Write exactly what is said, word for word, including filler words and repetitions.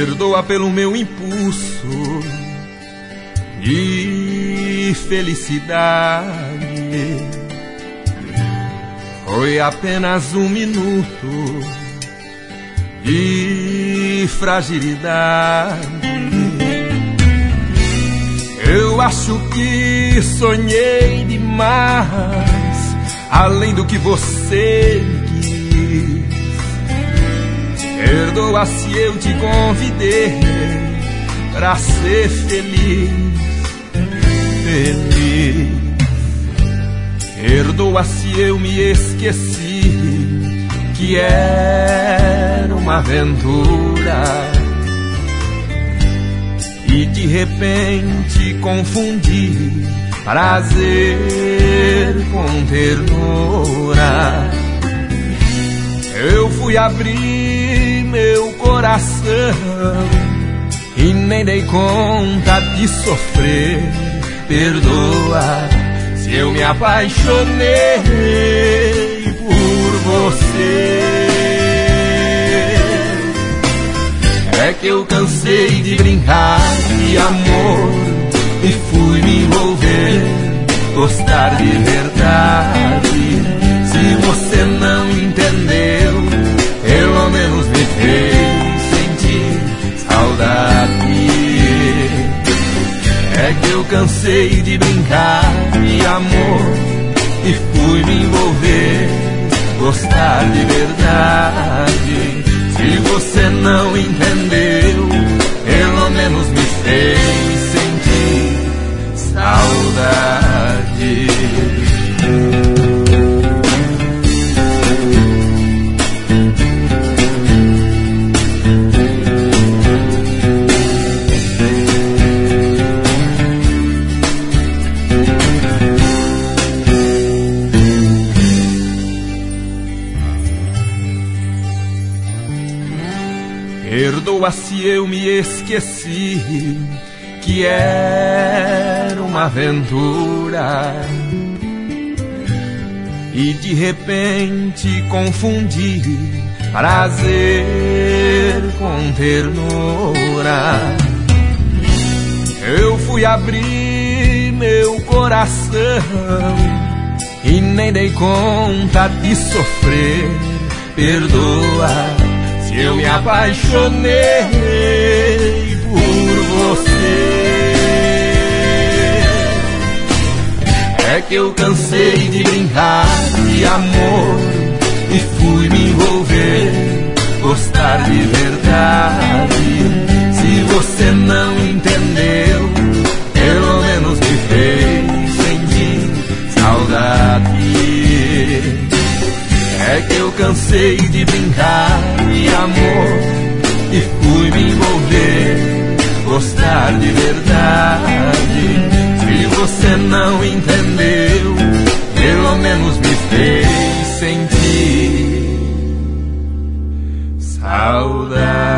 Perdoa pelo meu impulso de felicidade. Foi apenas um minuto de fragilidade. Eu acho que sonhei demais, além do que você quis. Perdoa se eu te convidei pra ser feliz, feliz. Perdoa se eu me esqueci que era uma aventura e de repente confundi prazer com ternura. Eu fui abrir meu coração e nem dei conta de sofrer. Perdoa se eu me apaixonei por você. É que eu cansei de brincar de amor e fui me envolver, gostar de verdade. Se você não entendeu, pelo menos me fez sentir saudade. É que eu cansei de brincar de amor e fui me envolver, gostar de verdade. Se você não entendeu, pelo menos me fez sentir saudade. Perdoa se eu me esqueci que era uma aventura e de repente confundi prazer com ternura. Eu fui abrir meu coração e nem dei conta de sofrer. Perdoa se eu me apaixonei por você. É que eu cansei de brincar de amor e fui me envolver, gostar de verdade. Se você não entendeu, pelo menos me fez sentir saudade. É que eu cansei de brincar de amor e fui me envolver, gostar de verdade. Se você não entendeu, pelo menos me fez sentir saudade.